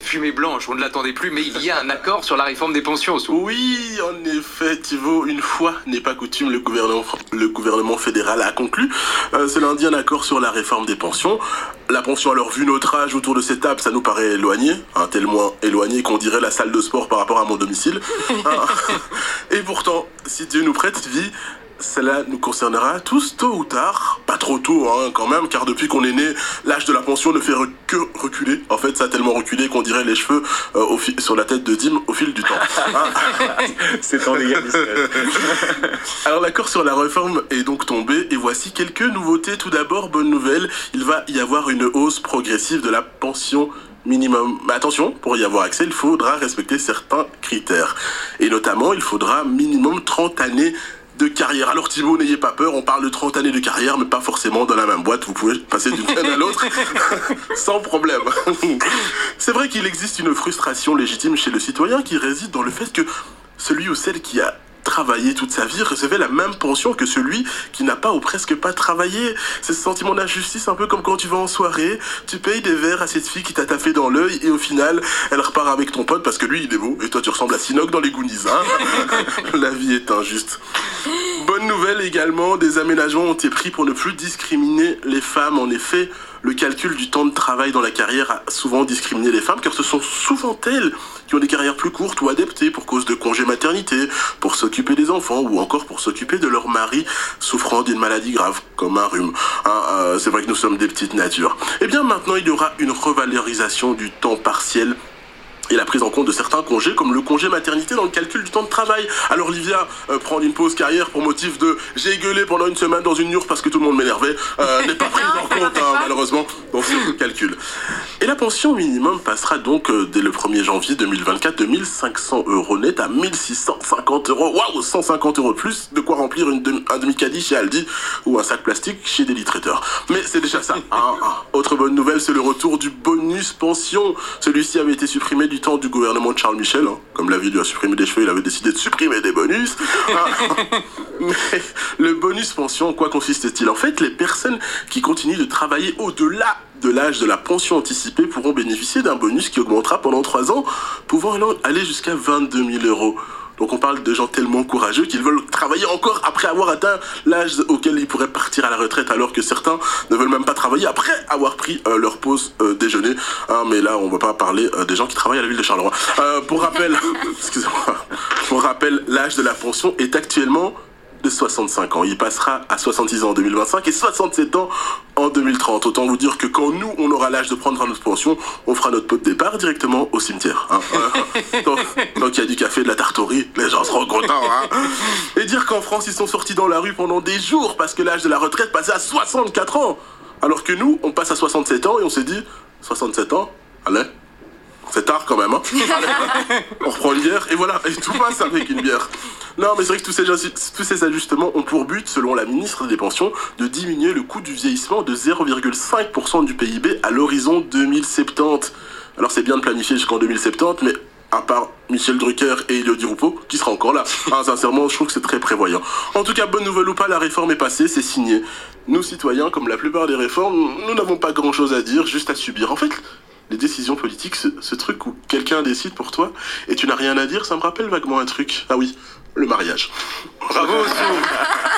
fumée blanche, on ne l'attendait plus, mais il y a un accord sur la réforme des pensions. Oui, en effet, Thibaut, une fois n'est pas coutume, le gouvernement fédéral a conclu ce lundi un accord sur la réforme des pensions. La pension, alors vu notre âge autour de cette table, ça nous paraît éloigné, tellement éloigné qu'on dirait la salle de sport par rapport à mon domicile. Et pourtant, si Dieu nous prête vie, cela nous concernera tous tôt ou tard, pas trop tôt quand même, car depuis qu'on est né, l'âge de la pension ne fait que reculer. En fait, ça a tellement reculé qu'on dirait les cheveux sur la tête de Dim au fil du temps. C'est en égalité. Alors l'accord sur la réforme est donc tombé et voici quelques nouveautés. Tout d'abord, bonne nouvelle, il va y avoir une hausse progressive de la pension minimum. Mais attention, pour y avoir accès, il faudra respecter certains critères. Et notamment, il faudra minimum 30 années de carrière. Alors Thibaut, n'ayez pas peur, on parle de 30 années de carrière, mais pas forcément dans la même boîte. Vous pouvez passer d'une peine à l'autre sans problème. C'est vrai qu'il existe une frustration légitime chez le citoyen qui réside dans le fait que celui ou celle qui a travaillé toute sa vie recevait la même pension que celui qui n'a pas ou presque pas travaillé. C'est ce sentiment d'injustice, un peu comme quand tu vas en soirée, tu payes des verres à cette fille qui t'a taffé dans l'œil et au final, elle repart avec ton pote parce que lui, il est beau et toi, tu ressembles à Sinoc dans les Goonies. La vie est injuste. Bonne nouvelle également, des aménagements ont été pris pour ne plus discriminer les femmes. En effet, le calcul du temps de travail dans la carrière a souvent discriminé les femmes car ce sont souvent elles qui ont des carrières plus courtes ou adaptées pour cause de congés maternité, pour s'occuper des enfants ou encore pour s'occuper de leur mari souffrant d'une maladie grave comme un rhume. C'est vrai que nous sommes des petites natures. Et bien maintenant, il y aura une revalorisation du temps partiel et la prise en compte de certains congés, comme le congé maternité dans le calcul du temps de travail. Alors Livia, prendre une pause carrière pour motif de « j'ai gueulé pendant une semaine dans une urne parce que tout le monde m'énervait » n'est pas prise en compte, malheureusement, dans ce calcul. Et la pension minimum passera donc dès le 1er janvier 2024 de 1 500 € net à 1 650 €. Waouh, 150 € de plus, de quoi remplir un demi-caddie chez Aldi ou un sac plastique chez Deli Traiteur. Mais c'est déjà ça. Autre bonne nouvelle, c'est le retour du bonus pension. Celui-ci avait été supprimé du temps du gouvernement de Charles Michel. Comme la vie lui a supprimé des cheveux, il avait décidé de supprimer des bonus. Mais le bonus pension, en quoi consiste-t-il? En fait, les personnes qui continuent de travailler au-delà de l'âge de la pension anticipée pourront bénéficier d'un bonus qui augmentera pendant 3 ans, pouvant aller jusqu'à 22 000 €. Donc on parle de gens tellement courageux qu'ils veulent travailler encore après avoir atteint l'âge auquel ils pourraient partir à la retraite, alors que certains ne veulent même pas travailler après avoir pris leur pause déjeuner. Mais là, on ne va pas parler des gens qui travaillent à la ville de Charleroi. Pour rappel, pour rappel, l'âge de la pension est actuellement de 65 ans. Il passera à 66 ans en 2025 et 67 ans en 2030. Autant vous dire que quand nous, on aura l'âge de prendre notre pension, on fera notre pot de départ directement au cimetière. Donc il y a du café, de la tarte au riz, les gens seront contents. Et dire qu'en France, ils sont sortis dans la rue pendant des jours parce que l'âge de la retraite passait à 64 ans. Alors que nous, on passe à 67 ans et on s'est dit, 67 ans, allez, c'est tard quand même. On reprend une bière et voilà, et tout passe avec une bière. Non, mais c'est vrai que tous ces ajustements ont pour but, selon la ministre des Pensions, de diminuer le coût du vieillissement de 0,5% du PIB à l'horizon 2070. Alors c'est bien de planifier jusqu'en 2070, mais à part Michel Drucker et Elodie Roupeau, qui sera encore là. Sincèrement, je trouve que c'est très prévoyant. En tout cas, bonne nouvelle ou pas, la réforme est passée, c'est signé. Nous, citoyens, comme la plupart des réformes, nous n'avons pas grand-chose à dire, juste à subir. En fait, les décisions politiques, ce truc où quelqu'un décide pour toi et tu n'as rien à dire, ça me rappelle vaguement un truc. Ah oui, le mariage. Bravo.